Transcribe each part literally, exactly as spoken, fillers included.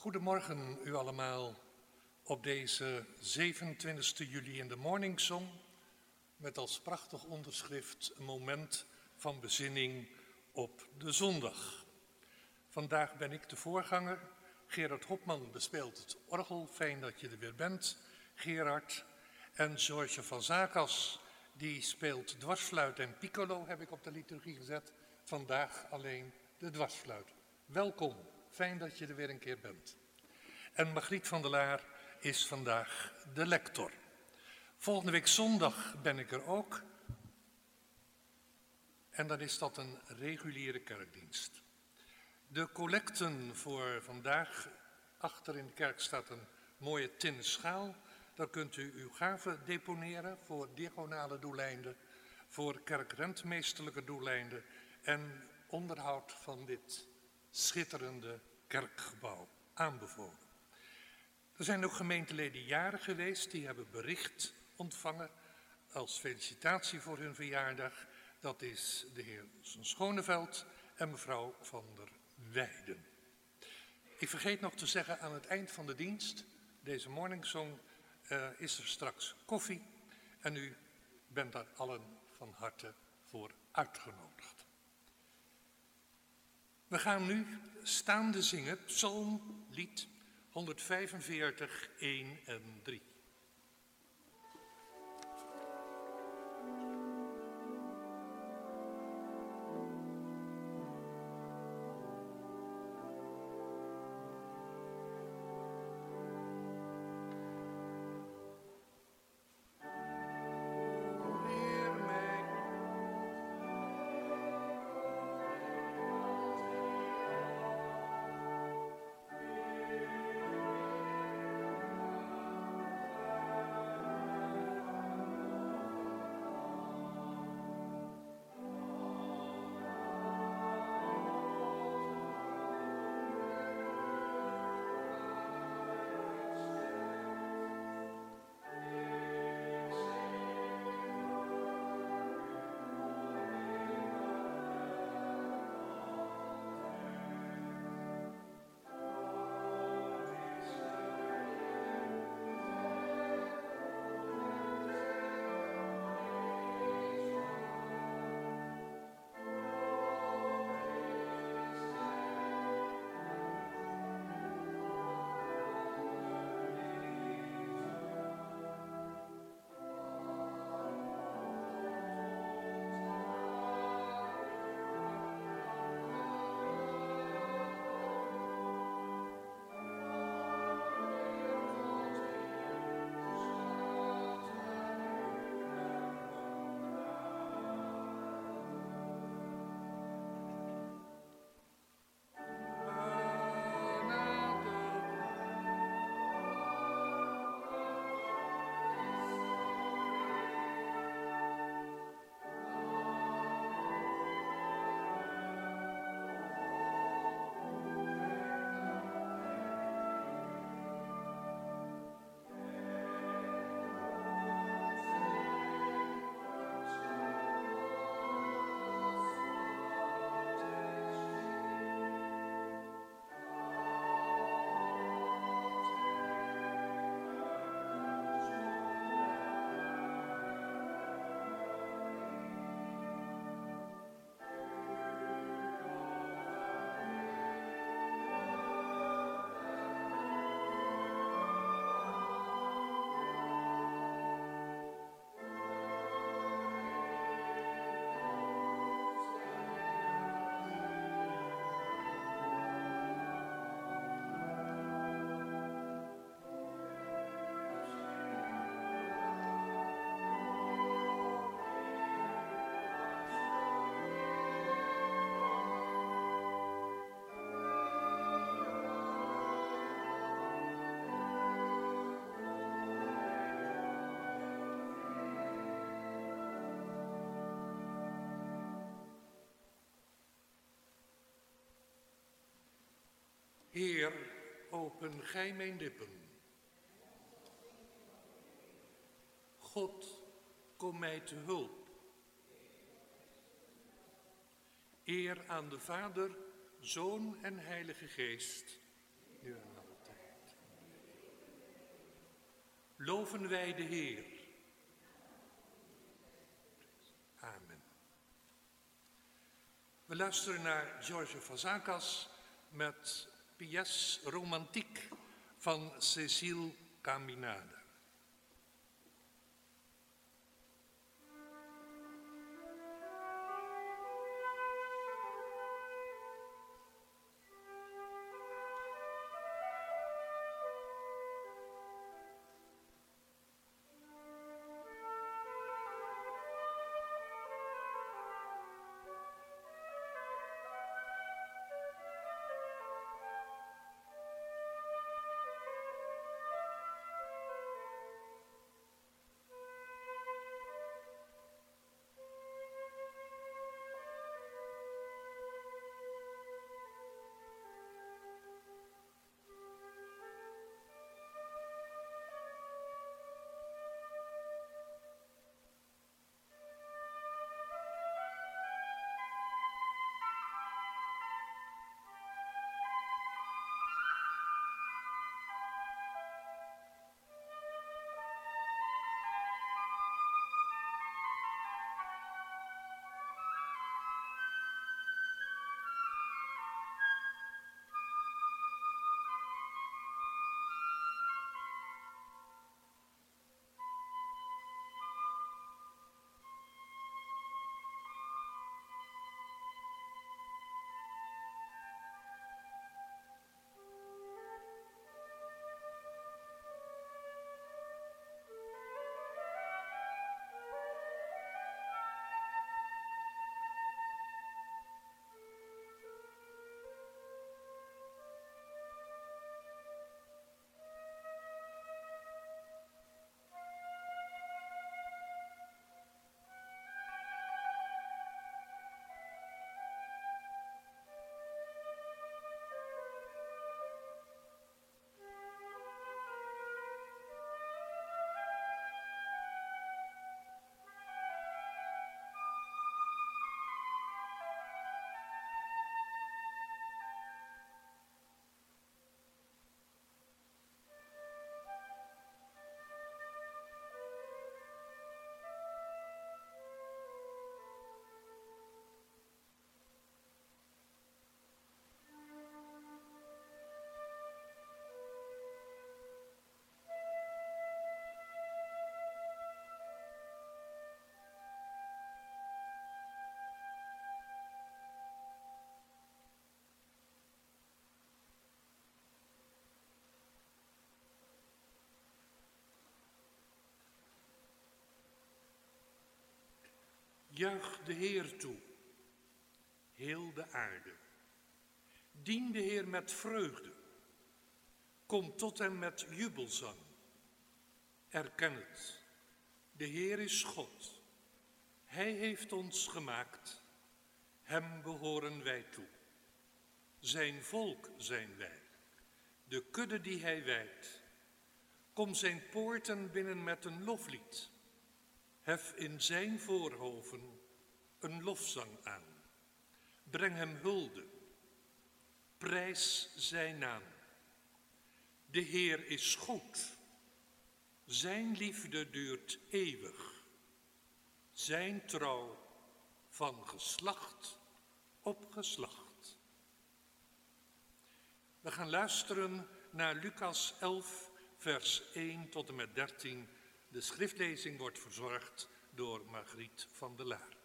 Goedemorgen u allemaal op deze zevenentwintigste juli in de Morning Song met als prachtig onderschrift een moment van bezinning op de zondag. Vandaag ben ik de voorganger. Gerard Hopman bespeelt het orgel. Fijn dat je er weer bent, Gerard. En George van Zakas, die speelt dwarsfluit en piccolo, heb ik op de liturgie gezet. Vandaag alleen de dwarsfluit. Welkom, fijn dat je er weer een keer bent. En Margriet van der Laar is vandaag de lector. Volgende week zondag ben ik er ook. En dan is dat een reguliere kerkdienst. De collecten voor vandaag, achter in de kerk staat een mooie tinnen schaal. Daar kunt u uw gaven deponeren voor diagonale doeleinden, voor kerkrentmeesterlijke doeleinden en onderhoud van dit schitterende kerkgebouw aanbevolen. Er zijn ook gemeenteleden jarig geweest, die hebben bericht ontvangen als felicitatie voor hun verjaardag. Dat is de heer Schoneveld en mevrouw van der Weijden. Ik vergeet nog te zeggen aan het eind van de dienst, deze morningsong, uh, is er straks koffie en u bent daar allen van harte voor uitgenodigd. We gaan nu staande zingen, psalm, lied honderdvijfenveertig, een en drie. Heer, open gij mijn lippen. God, kom mij te hulp. Eer aan de Vader, Zoon en Heilige Geest, nu en dan. Loven wij de Heer. Amen. We luisteren naar George Fazakas met Pièce Romantique van Cécile Caminada. Juich de Heer toe, heel de aarde. Dien de Heer met vreugde. Kom tot hem met jubelzang. Erken het, de Heer is God. Hij heeft ons gemaakt. Hem behoren wij toe. Zijn volk zijn wij, de kudde die hij wijdt. Kom zijn poorten binnen met een loflied. Hef in zijn voorhoven een lofzang aan. Breng hem hulde. Prijs zijn naam. De Heer is goed. Zijn liefde duurt eeuwig. Zijn trouw van geslacht op geslacht. We gaan luisteren naar Lucas elf, vers één tot en met dertien. De schriftlezing wordt verzorgd door Margriet van der Laar.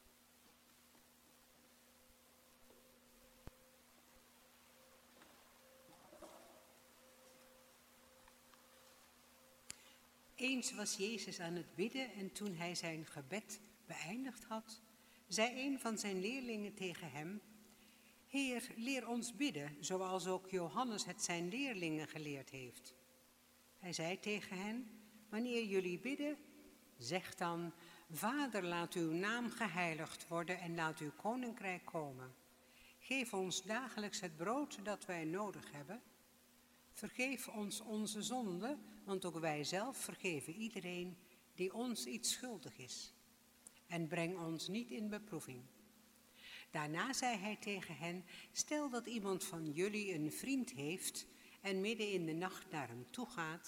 Eens was Jezus aan het bidden en toen hij zijn gebed beëindigd had, zei een van zijn leerlingen tegen hem: Heer, leer ons bidden, zoals ook Johannes het zijn leerlingen geleerd heeft. Hij zei tegen hen: Wanneer jullie bidden, zeg dan: Vader, laat uw naam geheiligd worden en laat uw koninkrijk komen. Geef ons dagelijks het brood dat wij nodig hebben. Vergeef ons onze zonden, want ook wij zelf vergeven iedereen die ons iets schuldig is. En breng ons niet in beproeving. Daarna zei hij tegen hen: Stel dat iemand van jullie een vriend heeft en midden in de nacht naar hem toe gaat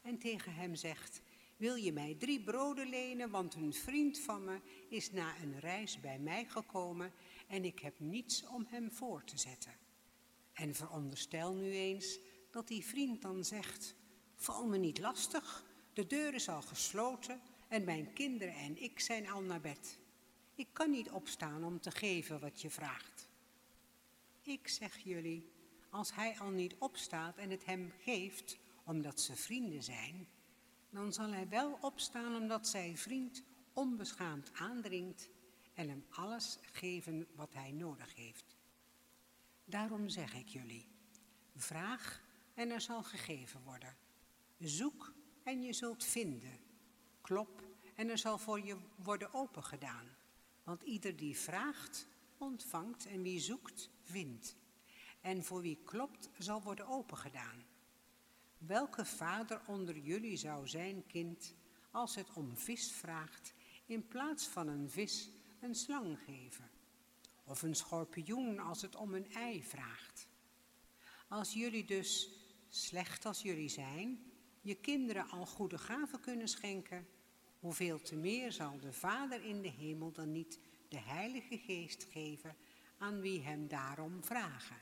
en tegen hem zegt: wil je mij drie broden lenen, want een vriend van me is na een reis bij mij gekomen en ik heb niets om hem voor te zetten. En veronderstel nu eens dat die vriend dan zegt: val me niet lastig, de deur is al gesloten en mijn kinderen en ik zijn al naar bed. Ik kan niet opstaan om te geven wat je vraagt. Ik zeg jullie, als hij al niet opstaat en het hem geeft, omdat ze vrienden zijn, dan zal hij wel opstaan omdat zijn vriend onbeschaamd aandringt en hem alles geven wat hij nodig heeft. Daarom zeg ik jullie, vraag en er zal gegeven worden. Zoek en je zult vinden. Klop en er zal voor je worden opengedaan. Want ieder die vraagt, ontvangt en wie zoekt, vindt. En voor wie klopt, zal worden opengedaan. Welke vader onder jullie zou zijn kind, als het om vis vraagt, in plaats van een vis een slang geven? Of een schorpioen als het om een ei vraagt? Als jullie dus, slecht als jullie zijn, je kinderen al goede gaven kunnen schenken, hoeveel te meer zal de Vader in de hemel dan niet de Heilige Geest geven aan wie hem daarom vragen.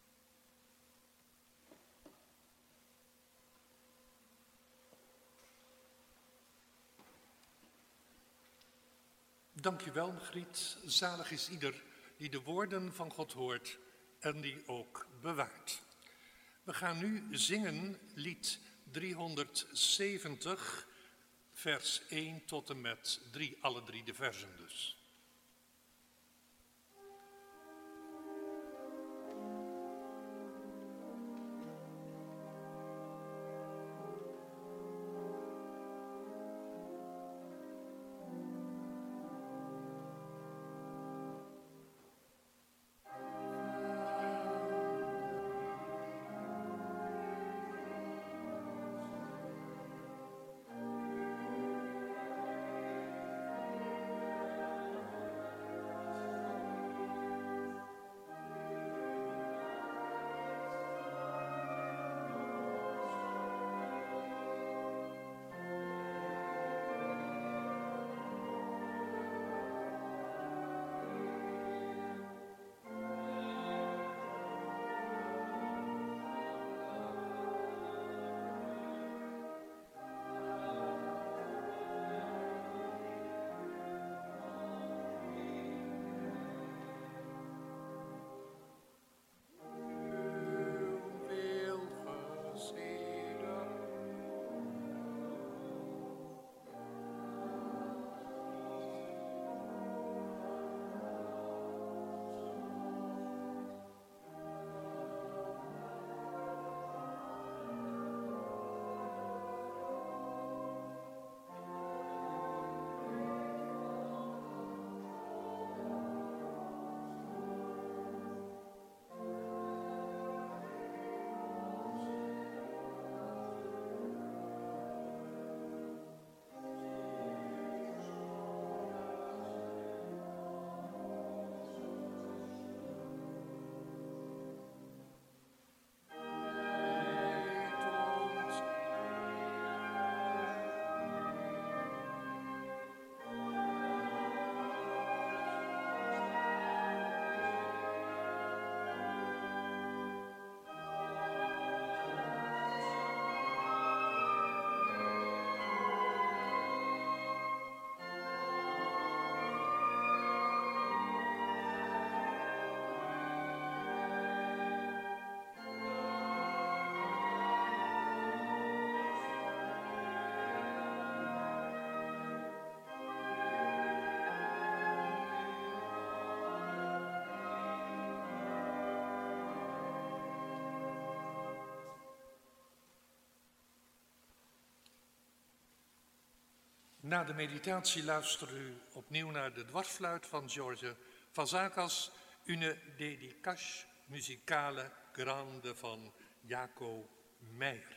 Dankjewel, Griet. Zalig is ieder die de woorden van God hoort en die ook bewaart. We gaan nu zingen lied driehonderdzeventig, vers één tot en met drie, alle drie de versen dus. Na de meditatie luister u opnieuw naar de dwarsfluit van George Fazakas, Une dédicace musicale grande van Jaco Meijer.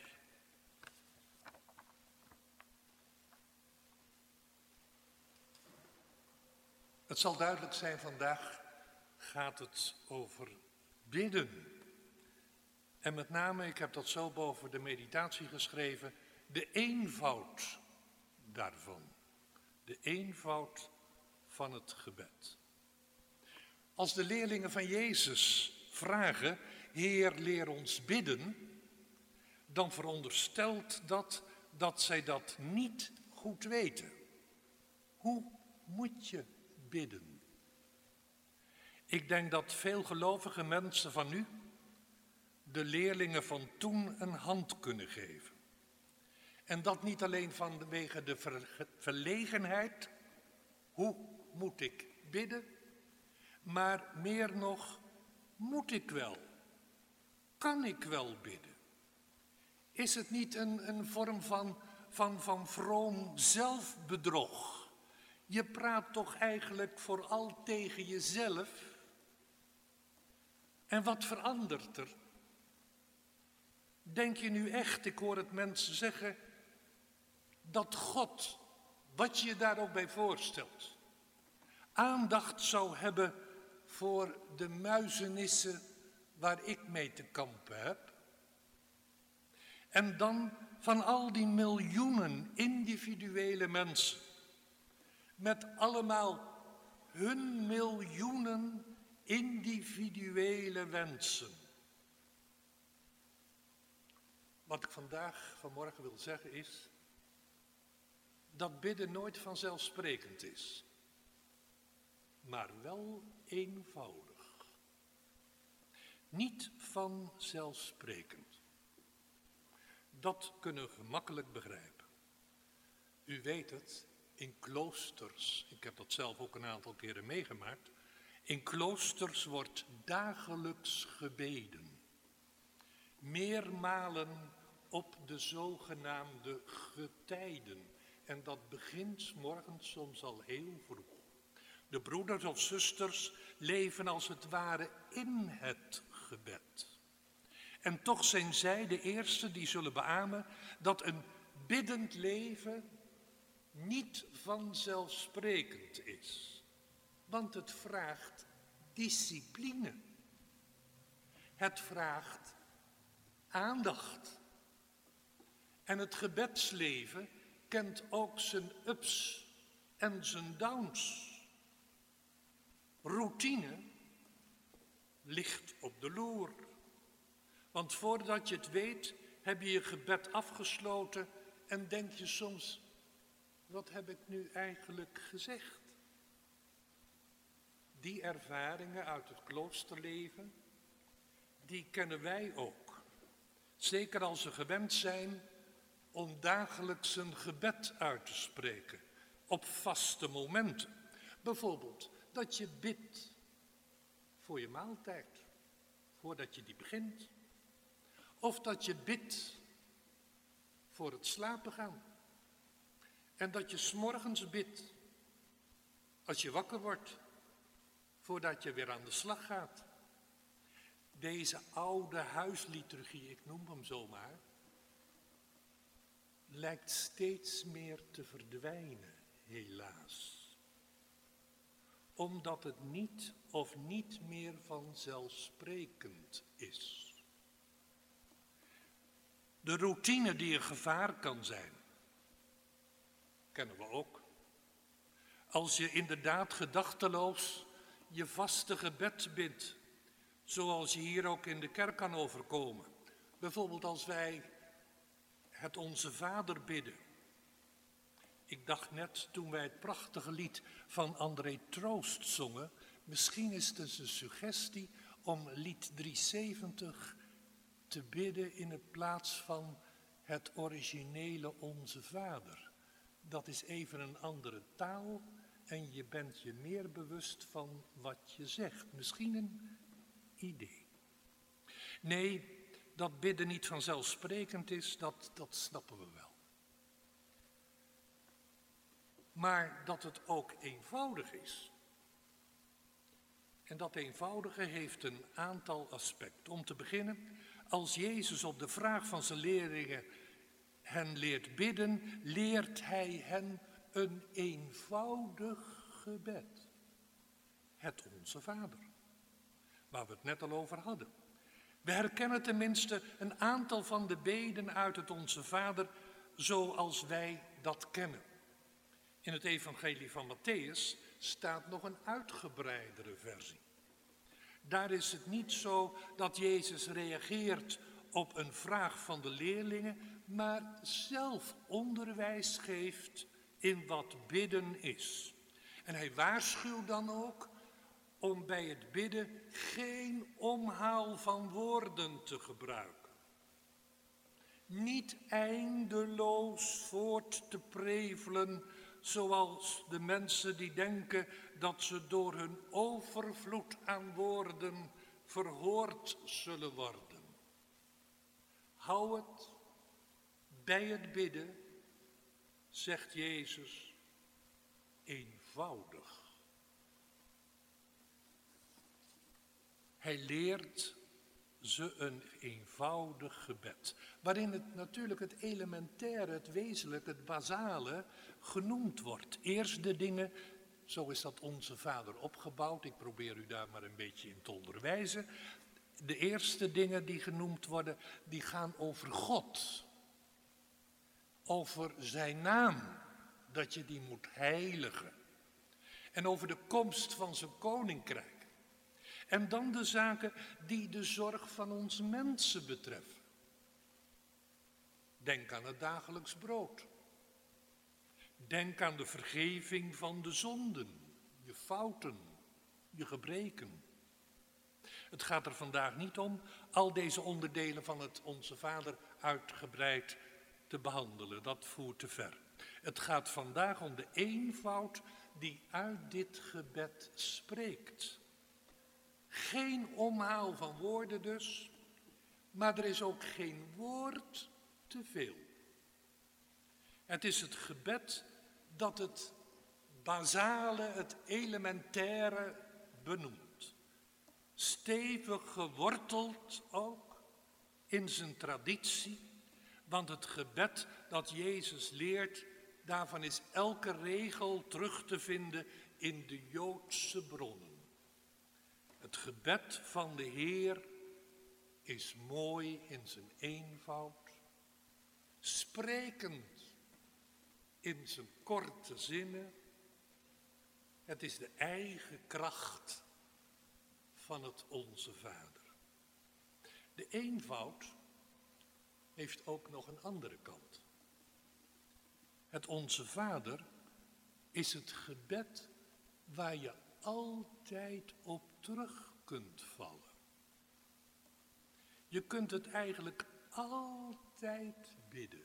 Het zal duidelijk zijn, vandaag gaat het over bidden. En met name, ik heb dat zo boven de meditatie geschreven, de eenvoud daarvan. De eenvoud van het gebed. Als de leerlingen van Jezus vragen, Heer, leer ons bidden, dan veronderstelt dat dat zij dat niet goed weten. Hoe moet je bidden? Ik denk dat veel gelovige mensen van nu de leerlingen van toen een hand kunnen geven. En dat niet alleen vanwege de ver- verlegenheid, hoe moet ik bidden, maar meer nog, moet ik wel? Kan ik wel bidden? Is het niet een, een vorm van, van, van vroom zelfbedrog? Je praat toch eigenlijk vooral tegen jezelf? En wat verandert er? Denk je nu echt, ik hoor het mensen zeggen, dat God, wat je je daar ook bij voorstelt, aandacht zou hebben voor de muizenissen waar ik mee te kampen heb? En dan van al die miljoenen individuele mensen, met allemaal hun miljoenen individuele wensen. Wat ik vandaag, vanmorgen wil zeggen is, dat bidden nooit vanzelfsprekend is, maar wel eenvoudig. Niet vanzelfsprekend. Dat kunnen we gemakkelijk begrijpen. U weet het, in kloosters, ik heb dat zelf ook een aantal keren meegemaakt, in kloosters wordt dagelijks gebeden. Meermalen op de zogenaamde getijden. En dat begint 's morgens soms al heel vroeg. De broeders of zusters leven als het ware in het gebed. En toch zijn zij de eerste die zullen beamen dat een biddend leven niet vanzelfsprekend is. Want het vraagt discipline. Het vraagt aandacht. En het gebedsleven kent ook zijn ups en zijn downs. Routine ligt op de loer. Want voordat je het weet, heb je je gebed afgesloten en denk je soms, wat heb ik nu eigenlijk gezegd? Die ervaringen uit het kloosterleven, die kennen wij ook. Zeker als we gewend zijn om dagelijks een gebed uit te spreken, op vaste momenten. Bijvoorbeeld dat je bidt voor je maaltijd, voordat je die begint. Of dat je bidt voor het slapen gaan. En dat je 's morgens bidt, als je wakker wordt, voordat je weer aan de slag gaat. Deze oude huisliturgie, ik noem hem zomaar, lijkt steeds meer te verdwijnen, helaas. Omdat het niet of niet meer vanzelfsprekend is. De routine die een gevaar kan zijn, kennen we ook. Als je inderdaad gedachteloos je vaste gebed bidt, zoals je hier ook in de kerk kan overkomen. Bijvoorbeeld als wij het Onze Vader bidden. Ik dacht net toen wij het prachtige lied van André Troost zongen, misschien is het dus een suggestie om lied driehonderdzeventig te bidden in het plaats van het originele Onze Vader. Dat is even een andere taal en je bent je meer bewust van wat je zegt. Misschien een idee. Nee, dat bidden niet vanzelfsprekend is, dat, dat snappen we wel. Maar dat het ook eenvoudig is. En dat eenvoudige heeft een aantal aspecten. Om te beginnen, als Jezus op de vraag van zijn leerlingen hen leert bidden, leert hij hen een eenvoudig gebed. Het Onze Vader, waar we het net al over hadden. We herkennen tenminste een aantal van de beden uit het Onze Vader zoals wij dat kennen. In het evangelie van Mattheüs staat nog een uitgebreidere versie. Daar is het niet zo dat Jezus reageert op een vraag van de leerlingen, maar zelf onderwijs geeft in wat bidden is. En hij waarschuwt dan ook om bij het bidden geen omhaal van woorden te gebruiken. Niet eindeloos voort te prevelen, zoals de mensen die denken dat ze door hun overvloed aan woorden verhoord zullen worden. Hou het bij het bidden, zegt Jezus, eenvoudig. Hij leert ze een eenvoudig gebed, waarin het natuurlijk het elementaire, het wezenlijke, het basale genoemd wordt. Eerst de dingen, zo is dat Onze Vader opgebouwd, ik probeer u daar maar een beetje in te onderwijzen. De eerste dingen die genoemd worden, die gaan over God. Over zijn naam, dat je die moet heiligen. En over de komst van zijn koninkrijk. En dan de zaken die de zorg van ons mensen betreffen. Denk aan het dagelijks brood. Denk aan de vergeving van de zonden, je fouten, je gebreken. Het gaat er vandaag niet om al deze onderdelen van het Onze Vader uitgebreid te behandelen. Dat voert te ver. Het gaat vandaag om de eenvoud die uit dit gebed spreekt. Geen omhaal van woorden dus, maar er is ook geen woord te veel. Het is het gebed dat het basale, het elementaire benoemt. Stevig geworteld ook in zijn traditie, want het gebed dat Jezus leert, daarvan is elke regel terug te vinden in de Joodse bronnen. Het gebed van de Heer is mooi in zijn eenvoud, sprekend in zijn korte zinnen. Het is de eigen kracht van het Onze Vader. De eenvoud heeft ook nog een andere kant. Het Onze Vader is het gebed waar je altijd op terug kunt vallen. Je kunt het eigenlijk altijd bidden.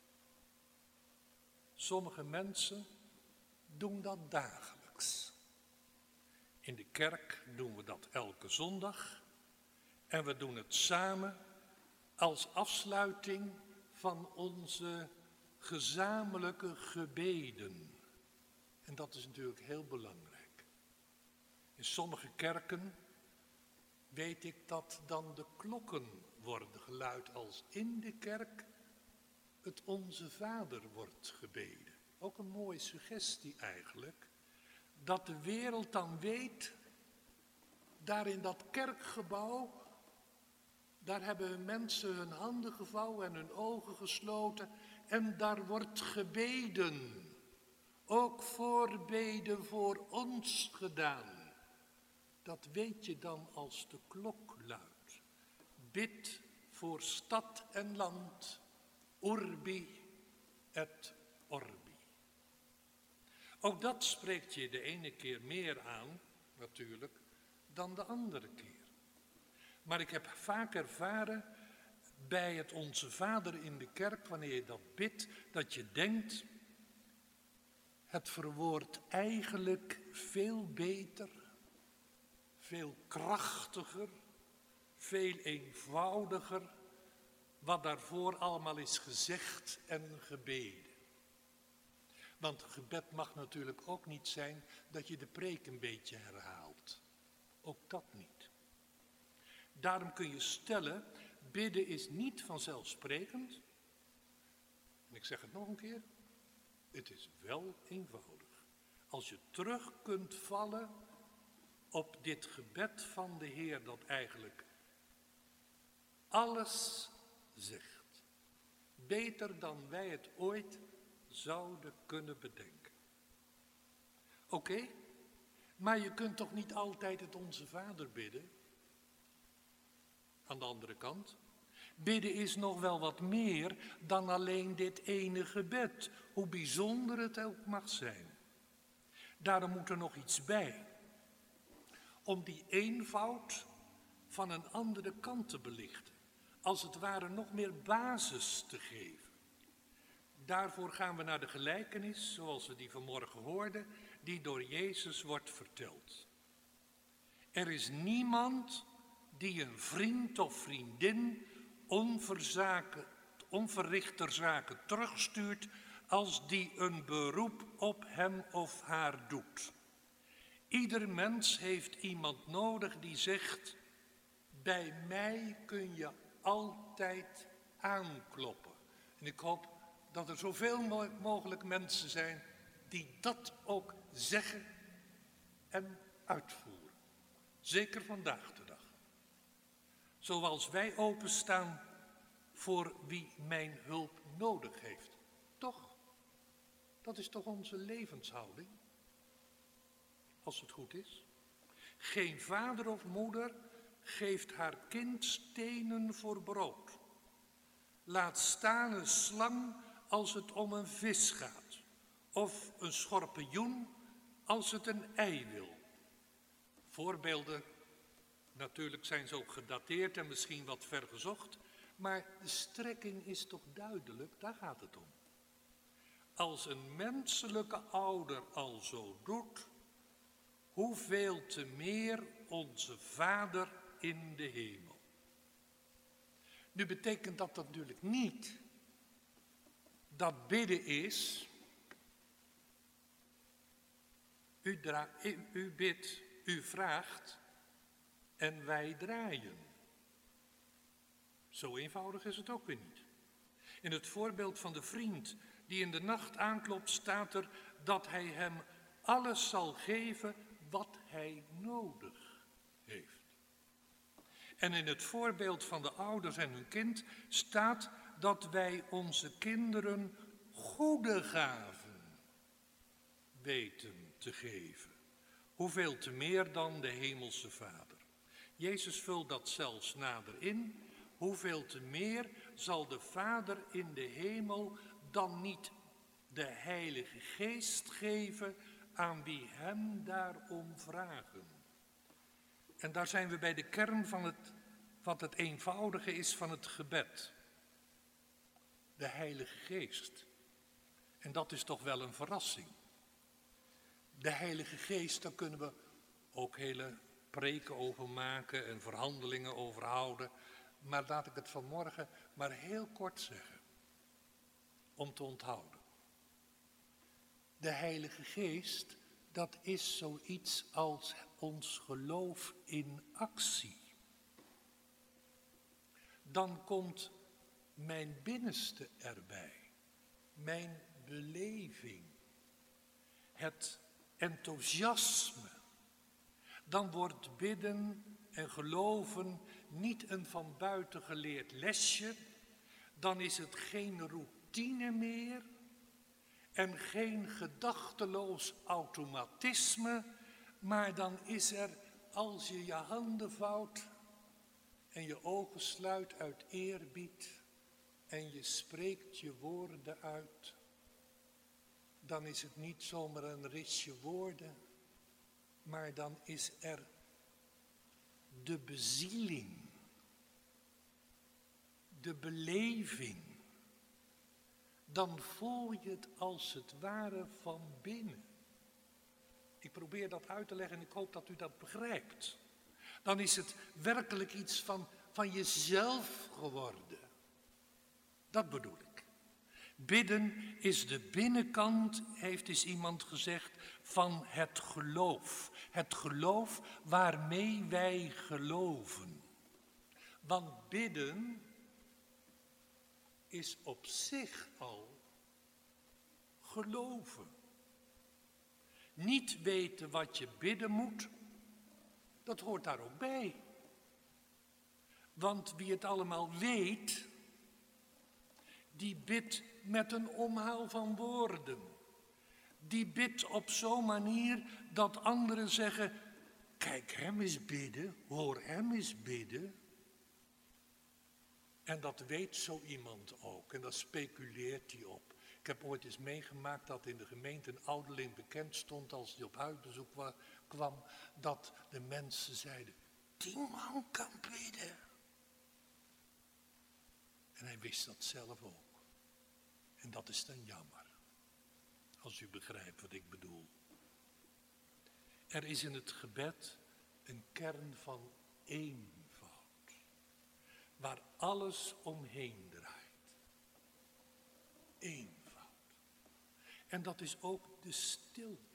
Sommige mensen doen dat dagelijks. In de kerk doen we dat elke zondag en we doen het samen als afsluiting van onze gezamenlijke gebeden. En dat is natuurlijk heel belangrijk. In sommige kerken weet ik dat dan de klokken worden geluid als in de kerk het Onze Vader wordt gebeden. Ook een mooie suggestie eigenlijk. Dat de wereld dan weet, daar in dat kerkgebouw, daar hebben mensen hun handen gevouwen en hun ogen gesloten en daar wordt gebeden. Ook voorbeden voor ons gedaan. Dat weet je dan als de klok luidt. Bid voor stad en land, urbi et orbi. Ook dat spreekt je de ene keer meer aan, natuurlijk, dan de andere keer. Maar ik heb vaak ervaren bij het Onze Vader in de kerk, wanneer je dat bidt, dat je denkt, het verwoordt eigenlijk veel beter, veel krachtiger, veel eenvoudiger, wat daarvoor allemaal is gezegd en gebeden. Want gebed mag natuurlijk ook niet zijn dat je de preek een beetje herhaalt. Ook dat niet. Daarom kun je stellen, bidden is niet vanzelfsprekend. En ik zeg het nog een keer, het is wel eenvoudig. Als je terug kunt vallen op dit gebed van de Heer dat eigenlijk alles zegt. Beter dan wij het ooit zouden kunnen bedenken. Oké, okay, maar je kunt toch niet altijd het Onze Vader bidden? Aan de andere kant, bidden is nog wel wat meer dan alleen dit ene gebed, hoe bijzonder het ook mag zijn. Daarom moet er nog iets bij, om die eenvoud van een andere kant te belichten, als het ware nog meer basis te geven. Daarvoor gaan we naar de gelijkenis, zoals we die vanmorgen hoorden, die door Jezus wordt verteld. Er is niemand die een vriend of vriendin onverrichter zaken terugstuurt als die een beroep op hem of haar doet. Ieder mens heeft iemand nodig die zegt, bij mij kun je altijd aankloppen. En ik hoop dat er zoveel mogelijk mensen zijn die dat ook zeggen en uitvoeren. Zeker vandaag de dag. Zoals wij openstaan voor wie mijn hulp nodig heeft. Toch? Dat is toch onze levenshouding? Als het goed is. Geen vader of moeder geeft haar kind stenen voor brood. Laat staan een slang als het om een vis gaat. Of een schorpioen als het een ei wil. Voorbeelden, natuurlijk zijn ze ook gedateerd en misschien wat vergezocht. Maar de strekking is toch duidelijk, daar gaat het om. Als een menselijke ouder al zo doet, hoeveel te meer onze Vader in de hemel. Nu betekent dat natuurlijk niet dat bidden is, u, dra- u bidt, u vraagt en wij draaien. Zo eenvoudig is het ook weer niet. In het voorbeeld van de vriend die in de nacht aanklopt staat er dat hij hem alles zal geven wat hij nodig heeft. En in het voorbeeld van de ouders en hun kind staat dat wij onze kinderen goede gaven weten te geven. Hoeveel te meer dan de hemelse Vader. Jezus vult dat zelfs nader in. Hoeveel te meer zal de Vader in de hemel dan niet de Heilige Geest geven aan wie hem daarom vragen. En daar zijn we bij de kern van het, wat het eenvoudige is van het gebed. De Heilige Geest. En dat is toch wel een verrassing. De Heilige Geest, daar kunnen we ook hele preken over maken en verhandelingen over houden. Maar laat ik het vanmorgen maar heel kort zeggen. Om te onthouden. De Heilige Geest, dat is zoiets als ons geloof in actie. Dan komt mijn binnenste erbij. Mijn beleving. Het enthousiasme. Dan wordt bidden en geloven niet een van buiten geleerd lesje. Dan is het geen routine meer. En geen gedachteloos automatisme. Maar dan is er, als je je handen vouwt en je ogen sluit uit eerbied en je spreekt je woorden uit, dan is het niet zomaar een ritsje woorden, maar dan is er de bezieling, de beleving. Dan voel je het als het ware van binnen. Ik probeer dat uit te leggen en ik hoop dat u dat begrijpt. Dan is het werkelijk iets van, van jezelf geworden. Dat bedoel ik. Bidden is de binnenkant, heeft eens iemand gezegd, van het geloof. Het geloof waarmee wij geloven. Want bidden is op zich al geloven. Niet weten wat je bidden moet, dat hoort daar ook bij. Want wie het allemaal weet, die bidt met een omhaal van woorden. Die bidt op zo'n manier dat anderen zeggen, kijk hem eens bidden, hoor hem eens bidden. En dat weet zo iemand ook en daar speculeert hij op. Ik heb ooit eens meegemaakt dat in de gemeente een ouderling bekend stond als hij op huisbezoek wa- kwam, dat de mensen zeiden, die man kan bidden. En hij wist dat zelf ook. En dat is dan jammer, als u begrijpt wat ik bedoel. Er is in het gebed een kern van eenvoud, waar alles omheen draait. Eenvoud. En dat is ook de stilte.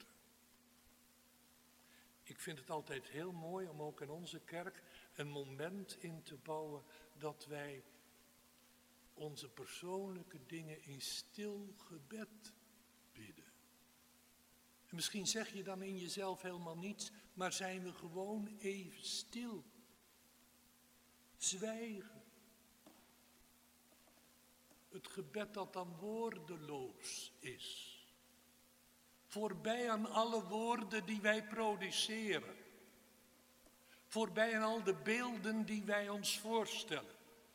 Ik vind het altijd heel mooi om ook in onze kerk een moment in te bouwen dat wij onze persoonlijke dingen in stil gebed bidden. En misschien zeg je dan in jezelf helemaal niets, maar zijn we gewoon even stil. Zwijgen. Het gebed dat dan woordeloos is. Voorbij aan alle woorden die wij produceren. Voorbij aan al de beelden die wij ons voorstellen.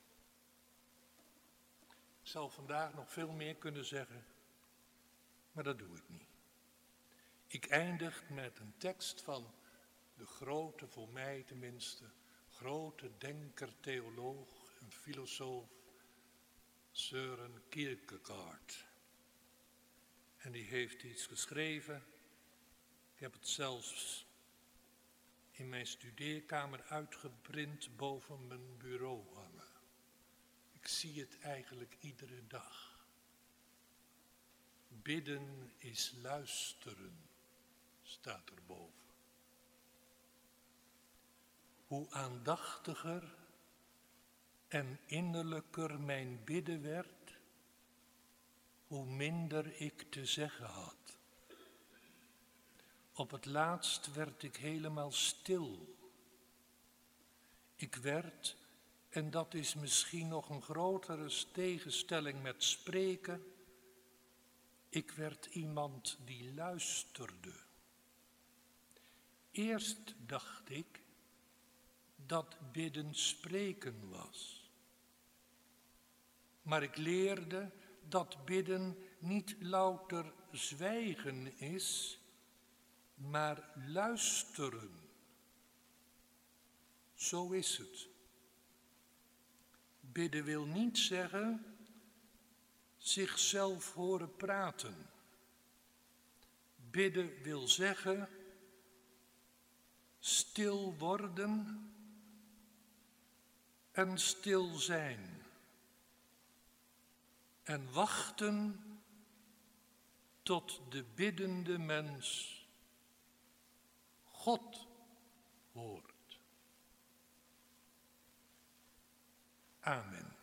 Ik zou vandaag nog veel meer kunnen zeggen, maar dat doe ik niet. Ik eindig met een tekst van de grote, voor mij tenminste, grote denker, theoloog en filosoof Søren Kierkegaard. En die heeft iets geschreven. Ik heb het zelfs in mijn studeerkamer uitgeprint boven mijn bureau hangen. Ik zie het eigenlijk iedere dag. Bidden is luisteren, staat erboven. Hoe aandachtiger en innerlijker mijn bidden werd, hoe minder ik te zeggen had. Op het laatst werd ik helemaal stil. Ik werd, en dat is misschien nog een grotere tegenstelling met spreken, ik werd iemand die luisterde. Eerst dacht ik dat bidden spreken was. Maar ik leerde dat bidden niet louter zwijgen is, maar luisteren. Zo is het. Bidden wil niet zeggen zichzelf horen praten. Bidden wil zeggen stil worden en stil zijn. En wachten tot de biddende mens God hoort. Amen.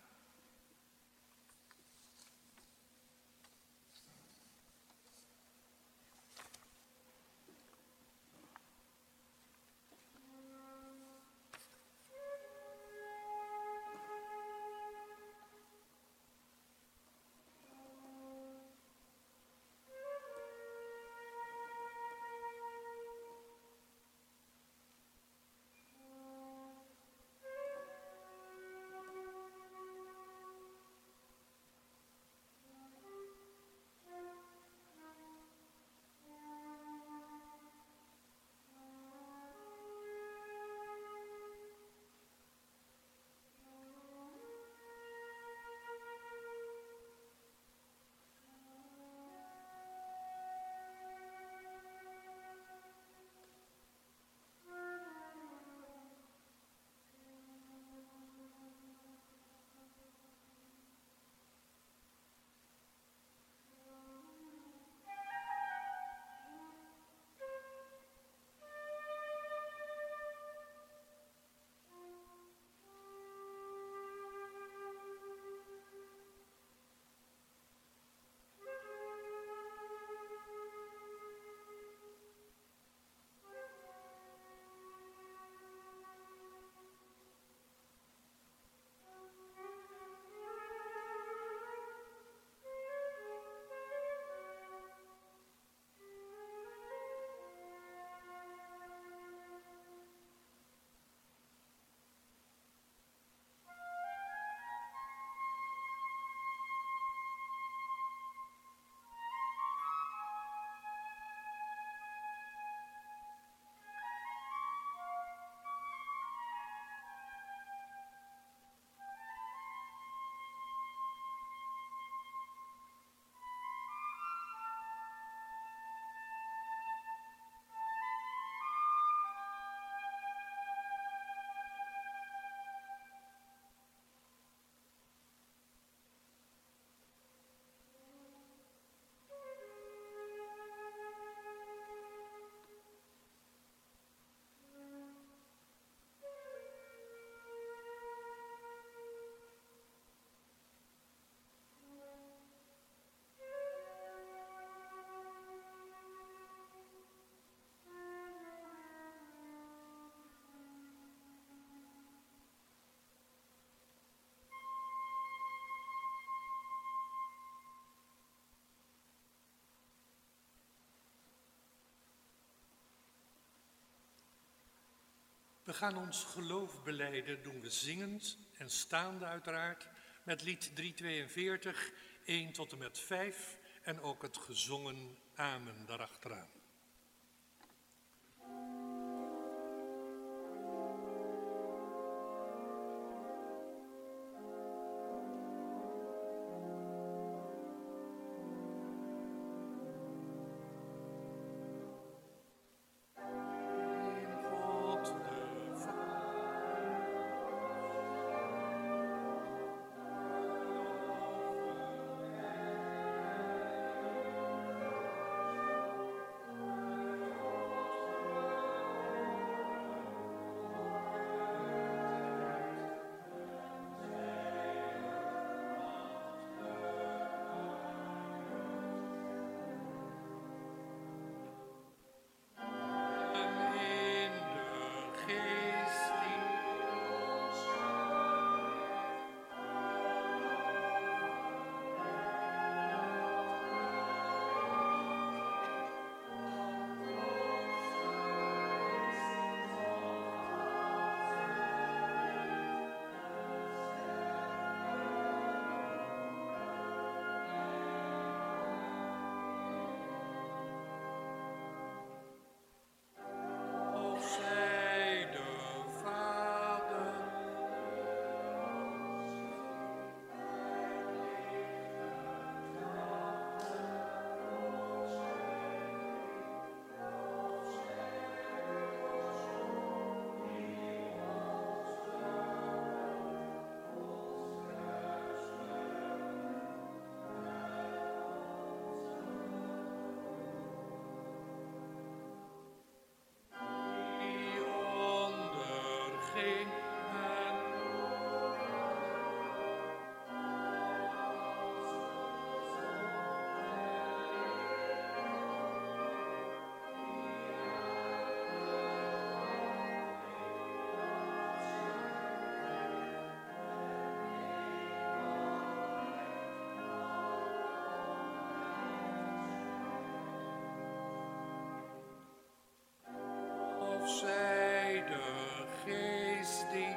We gaan ons geloof belijden, doen we zingend en staande uiteraard, met lied driehonderdtweeënveertig, één tot en met vijf en ook het gezongen Amen daarachteraan. Zij de geest die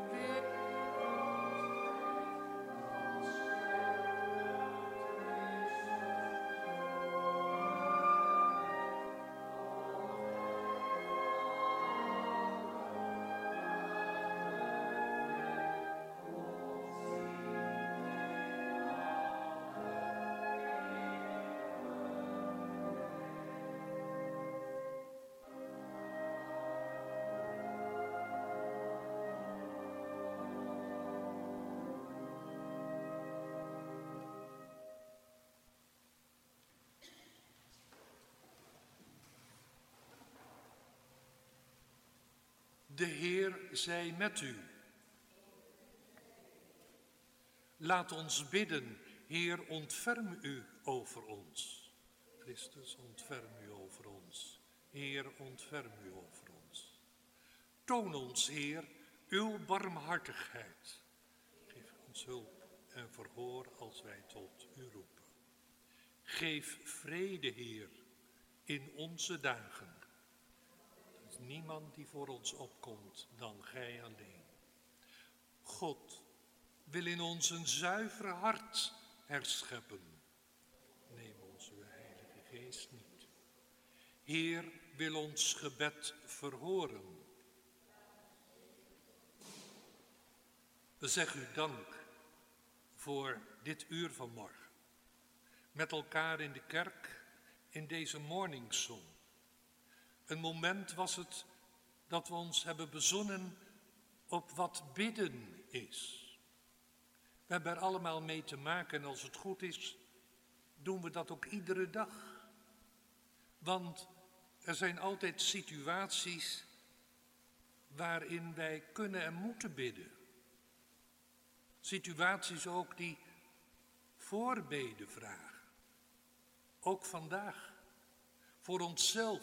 De Heer zij met u. Laat ons bidden, Heer, ontferm u over ons. Christus, ontferm u over ons. Heer, ontferm u over ons. Toon ons, Heer, uw barmhartigheid. Geef ons hulp en verhoor als wij tot u roepen. Geef vrede, Heer, in onze dagen. Er is niemand die voor ons opkomt dan gij alleen. God wil in ons een zuiver hart herscheppen. Neem ons uw Heilige Geest niet. Heer wil ons gebed verhoren. We zeggen u dank voor dit uur van morgen. Met elkaar in de kerk in deze morningsong. Een moment was het dat we ons hebben bezonnen op wat bidden is. We hebben er allemaal mee te maken en als het goed is, doen we dat ook iedere dag. Want er zijn altijd situaties waarin wij kunnen en moeten bidden. Situaties ook die voorbeden vragen. Ook vandaag. Voor onszelf.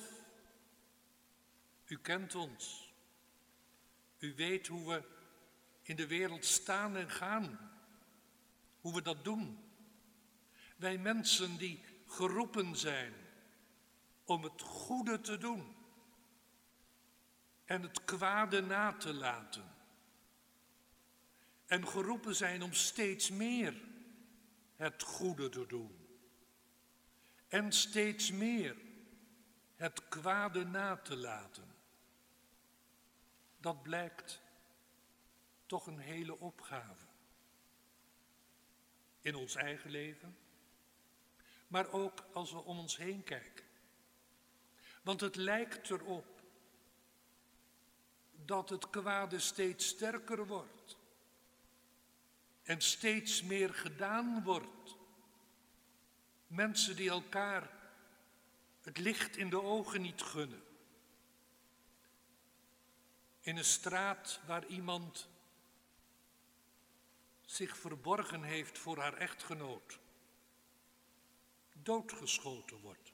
U kent ons. U weet hoe we in de wereld staan en gaan. Hoe we dat doen. Wij mensen die geroepen zijn om het goede te doen. en het kwade na te laten. En geroepen zijn om steeds meer het goede te doen. En steeds meer het kwade na te laten. Dat blijkt toch een hele opgave. In ons eigen leven, maar ook als we om ons heen kijken. Want het lijkt erop dat het kwade steeds sterker wordt en steeds meer gedaan wordt. Mensen die elkaar het licht in de ogen niet gunnen. In een straat waar iemand zich verborgen heeft voor haar echtgenoot, doodgeschoten wordt.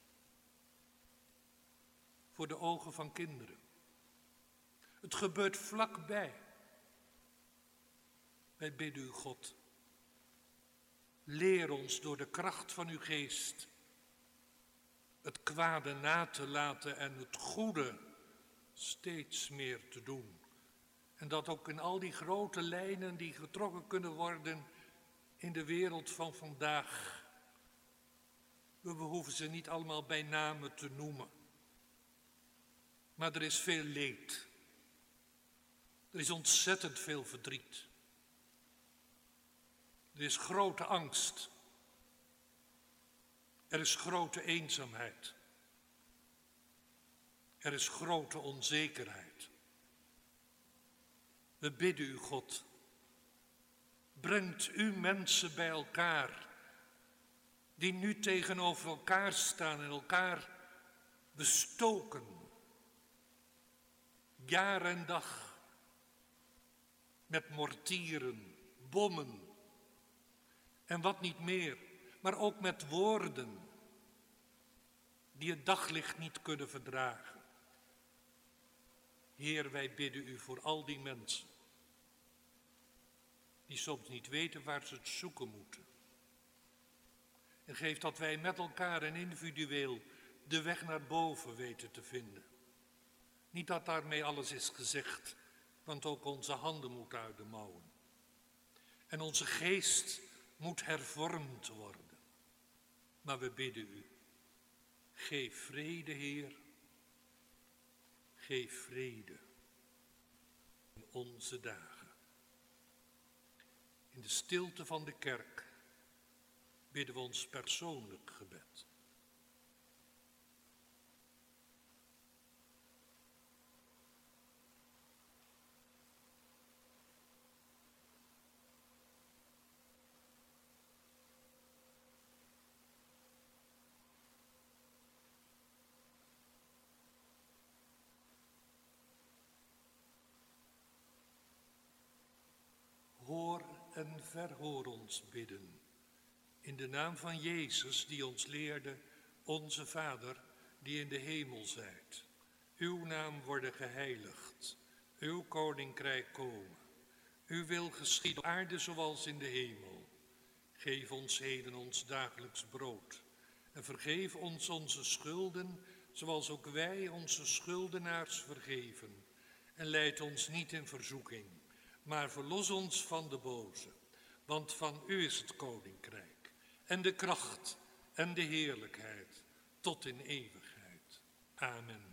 Voor de ogen van kinderen. Het gebeurt vlakbij. Wij bidden u, God, leer ons door de kracht van uw geest het kwade na te laten en het goede steeds meer te doen. En dat ook in al die grote lijnen die getrokken kunnen worden in de wereld van vandaag. We hoeven ze niet allemaal bij namen te noemen. Maar er is veel leed. Er is ontzettend veel verdriet. Er is grote angst. Er is grote eenzaamheid. Er is grote onzekerheid. We bidden u, God, brengt u mensen bij elkaar die nu tegenover elkaar staan en elkaar bestoken, jaar en dag, met mortieren, bommen en wat niet meer, maar ook met woorden die het daglicht niet kunnen verdragen. Heer, wij bidden u voor al die mensen die soms niet weten waar ze het zoeken moeten. En geef dat wij met elkaar en individueel de weg naar boven weten te vinden. Niet dat daarmee alles is gezegd, want ook onze handen moeten uit de mouwen. En onze geest moet hervormd worden. Maar we bidden u, geef vrede, Heer. Geef vrede in onze dagen. In de stilte van de kerk bidden we ons persoonlijk gebed. Hoor en verhoor ons bidden. In de naam van Jezus die ons leerde, onze Vader die in de hemel zijt. Uw naam worden geheiligd, uw koninkrijk komen. Uw wil geschieden op aarde zoals in de hemel. Geef ons heden ons dagelijks brood. En vergeef ons onze schulden, zoals ook wij onze schuldenaars vergeven. En leid ons niet in verzoeking, maar verlos ons van de boze. Want van u is het koninkrijk en de kracht en de heerlijkheid tot in eeuwigheid. Amen.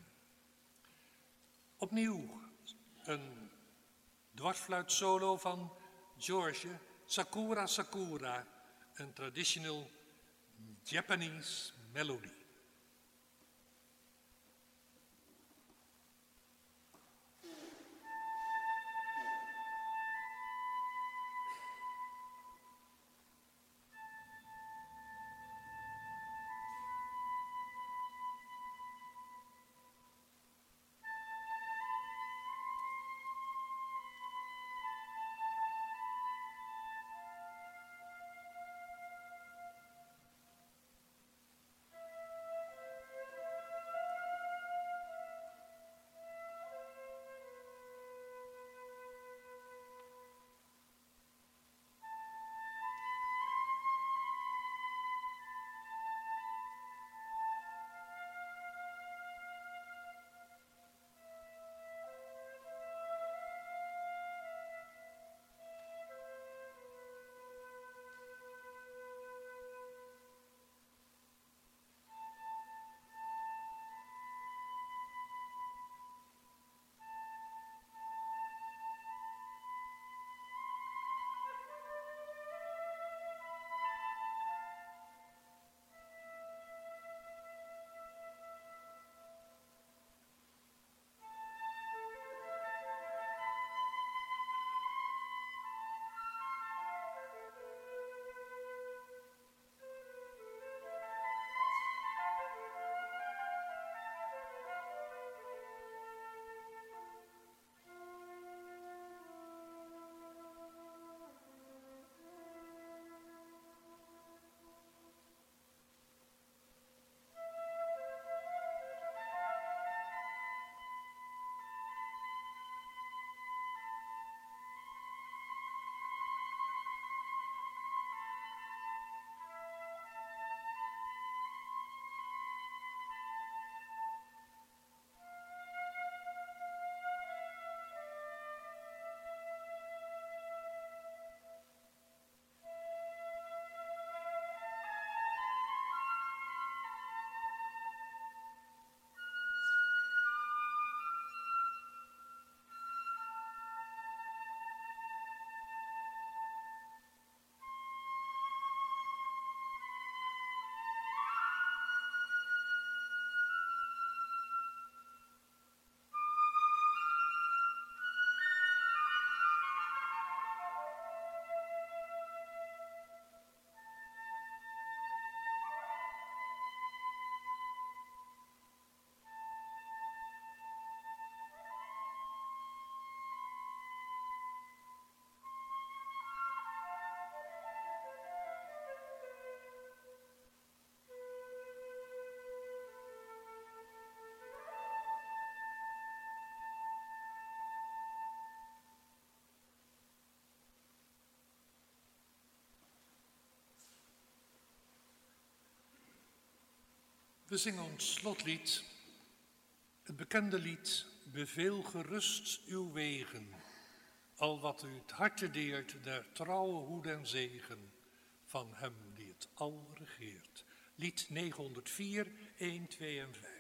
Opnieuw een dwarsfluitsolo van George Sakura Sakura, een traditional Japanese melody. We zingen ons slotlied, het bekende lied, beveel gerust uw wegen, al wat u het harte deert, der trouwe hoed en zegen, van hem die het al regeert. Lied negenhonderdvier, een, twee en vijf.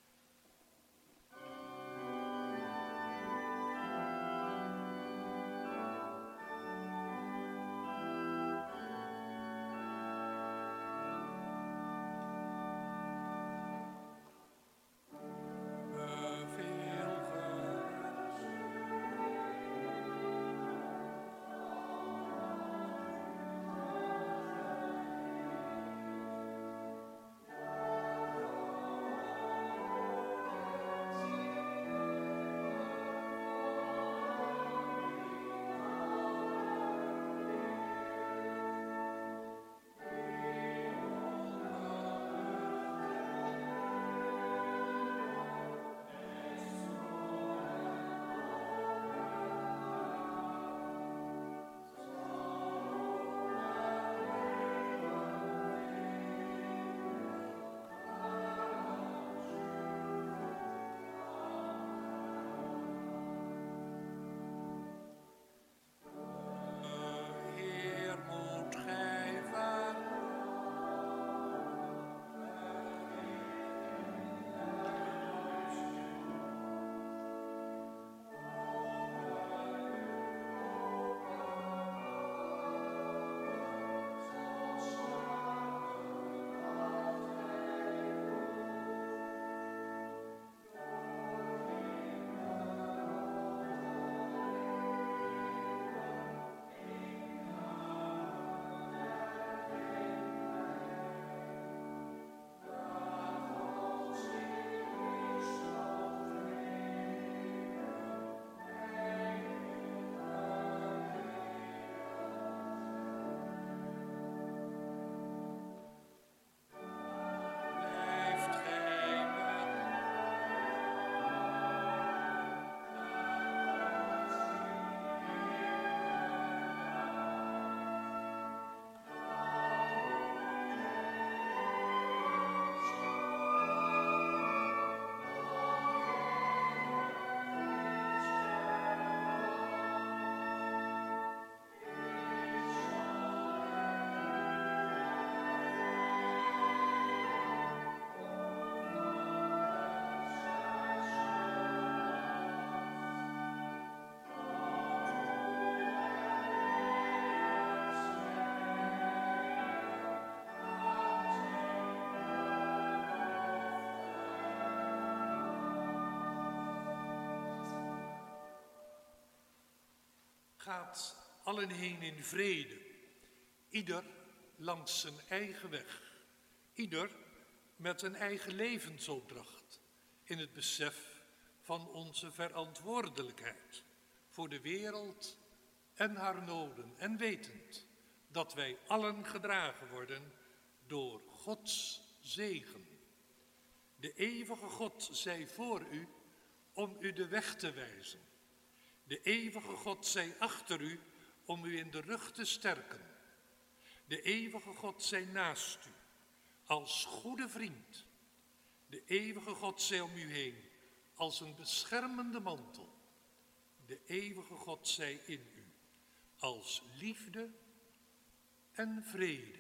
Gaat allen heen in vrede, ieder langs zijn eigen weg, ieder met een eigen levensopdracht, in het besef van onze verantwoordelijkheid voor de wereld en haar noden, en wetend dat wij allen gedragen worden door Gods zegen. De eeuwige God zij voor u om u de weg te wijzen. De eeuwige God zij achter u om u in de rug te sterken. De eeuwige God zij naast u als goede vriend. De eeuwige God zij om u heen als een beschermende mantel. De eeuwige God zij in u als liefde en vrede.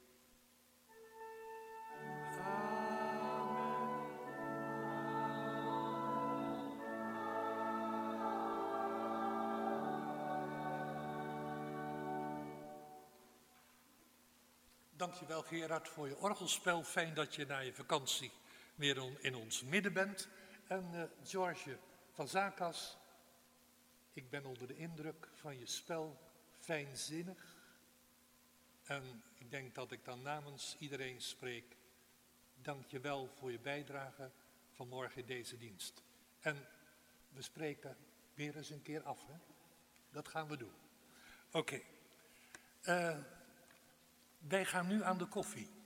Dankjewel Gerard voor je orgelspel. Fijn dat je na je vakantie weer in ons midden bent. En uh, George van Zakas, ik ben onder de indruk van je spel, fijnzinnig. En ik denk dat ik dan namens iedereen spreek. Dankjewel voor je bijdrage vanmorgen in deze dienst. En we spreken weer eens een keer af, hè? Dat gaan we doen. Oké. Okay. Uh, Wij gaan nu aan de koffie.